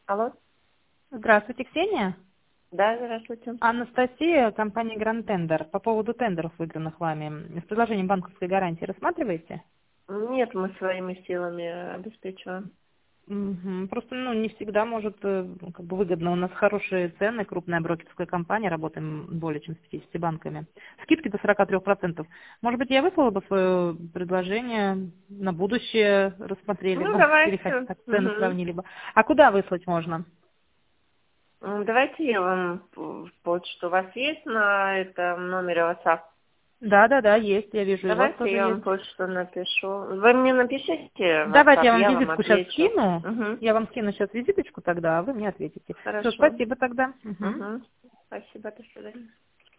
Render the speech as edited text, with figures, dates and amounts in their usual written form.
Алло? Здравствуйте, Ксения. Да, здравствуйте. Анастасия, компания Grand Tender. По поводу тендеров, выигранных вами, с предложением банковской гарантии рассматриваете? Нет, мы своими силами обеспечиваем. Мгм. Просто, не всегда может как бы выгодно. У нас хорошие цены, крупная брокерская компания, работаем более чем с 50 банками. Скидки до 43%. Может быть, я выслала бы свое предложение на будущее, рассмотрели Ну, бы, или хотя давайте. так цены Мгм. сравнили бы. А куда выслать можно? Давайте я вам в почту. У вас есть на этом номере WhatsApp? Да, есть, я вижу, и у вас Давайте тоже я вам есть. почту напишу. Вы мне напишите в Давайте WhatsApp, я вам я вам визитку сейчас отвечу. скину. Угу. Я вам скину сейчас визиточку тогда, а вы мне ответите. Все, Хорошо. спасибо тогда. Мгм. Угу. Спасибо, до свидания.